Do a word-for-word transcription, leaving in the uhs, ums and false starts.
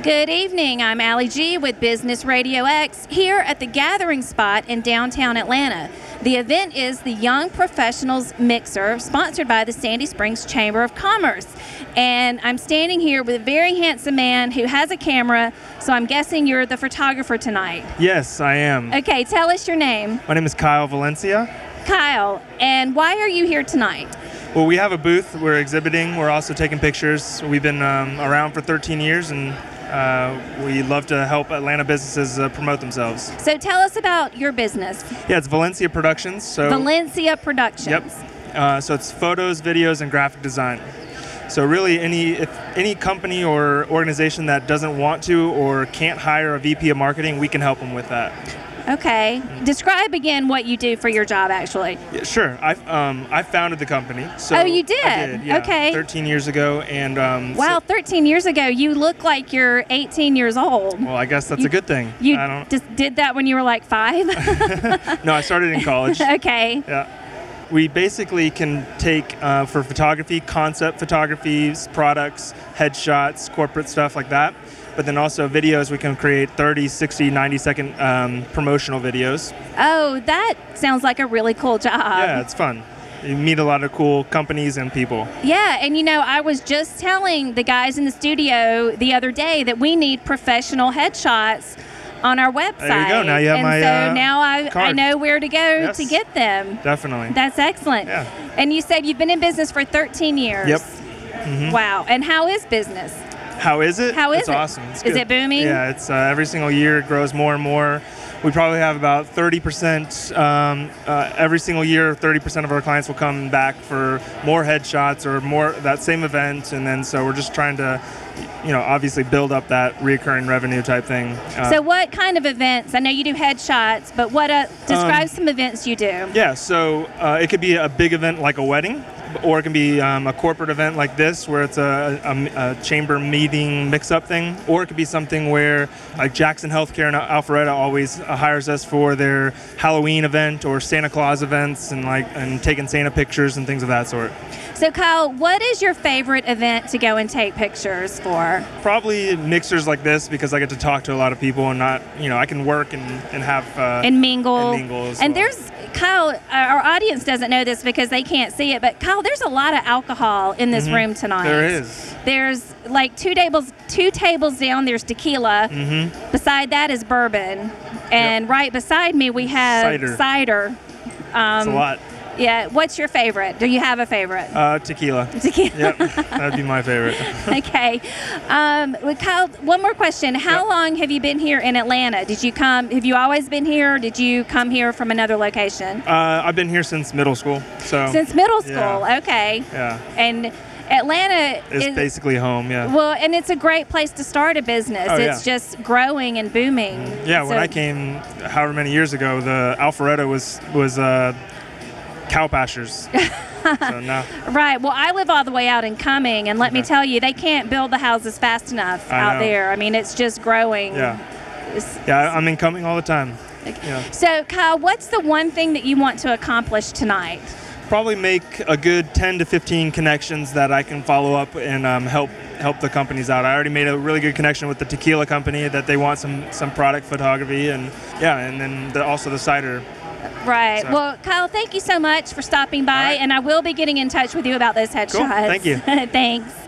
Good evening. I'm Allie G with Business Radio X here at the Gathering Spot in downtown Atlanta. The event is the Young Professionals Mixer, sponsored by the Sandy Springs Chamber of Commerce. And I'm standing here with a very handsome man who has a camera, so I'm guessing you're the photographer tonight. Yes, I am. Okay, tell us your name. My name is Kyle Valencia. Kyle, and why are you here tonight? Well, we have a booth. We're exhibiting. We're also taking pictures. We've been um, around for thirteen years, and uh, we love to help Atlanta businesses uh, promote themselves. So tell us about your business. Yeah, it's Valencia Productions. So Valencia Productions. Yep. Uh, so it's photos, videos, and graphic design. So really, any if any company or organization that doesn't want to or can't hire a V P of marketing, we can help them with that. Okay. Describe again what you do for your job, actually. Yeah, sure. I um I founded the company. So oh, you did? I did, yeah, okay. thirteen years ago, and um. Wow, so, thirteen years ago. You look like you're eighteen years old. Well, I guess that's you, a good thing. You I don't... just did that when you were like five? No, I started in college. Okay. Yeah. We basically can take uh, for photography, concept photographies, products, headshots, corporate stuff like that. But then also videos, we can create thirty, sixty, ninety second um, promotional videos. Oh, that sounds like a really cool job. Yeah, it's fun. You meet a lot of cool companies and people. Yeah, and you know, I was just telling the guys in the studio the other day that we need professional headshots on our website. There you go. Now you have and my so uh, now I, card. I know where to go Yes. to get them. Definitely. That's excellent. Yeah. And you said you've been in business for thirteen years. Yep. Mm-hmm. Wow. And how is business? How is it? How is it's it? awesome. It's Is good. it booming? Yeah, it's uh, every single year it grows more and more. We probably have about thirty percent um, uh, every single year. thirty percent of our clients will come back for more headshots or more that same event, and then so we're just trying to, you know, obviously build up that recurring revenue type thing. Uh, So what kind of events? I know you do headshots, but what uh, describe Um, some events you do. Yeah, so uh, it could be a big event like a wedding, or it can be um, a corporate event like this where it's a, a, a chamber meeting mix-up thing, or it could be something where like Jackson Healthcare and Alpharetta always uh, hires us for their Halloween event or Santa Claus events and like and taking Santa pictures and things of that sort. So Kyle, what is your favorite event to go and take pictures for? Probably mixers like this because I get to talk to a lot of people and not, you know, I can work and, and have uh, And mingle. And mingle as And well. there's, Kyle, our audience doesn't know this because they can't see it, but Kyle, there's a lot of alcohol in this Mhm. room tonight. There is. There's like two tables, two tables down, there's tequila. Mm-hmm. Beside that is bourbon. And Yep. right beside me, we have Cider. cider. Um, It's a lot. Yeah. What's your favorite? Do you have a favorite? Uh, tequila. Tequila. Yep, that'd be my favorite. Okay. Um, well, Kyle, one more question. How Yep. long have you been here in Atlanta? Did you come, have you always been here, or did you come here from another location? Uh, I've been here since middle school, so Since middle school, Yeah. okay. yeah, And Atlanta it's is, basically home. Yeah, well, and it's a great place to start a business. Oh, It's yeah. just growing and booming. yeah. When So- I came, however many years ago, the Alpharetta was was uh, cow pastures. So now, Right. Well, I live all the way out in Cumming, and let me Okay. tell you, they can't build the houses fast enough I out know. there. I mean, it's just growing. yeah, It's- yeah. I'm incoming all the time. Yeah. So, Kyle, what's the one thing that you want to accomplish tonight? Probably make a good ten to fifteen connections that I can follow up and um, help help the companies out. I already made a really good connection with the tequila company that they want some some product photography, and yeah, and then the, also the cider. Right. So- Well, Kyle, thank you so much for stopping by, All right. and I will be getting in touch with you about those headshots. Thank you. Thanks.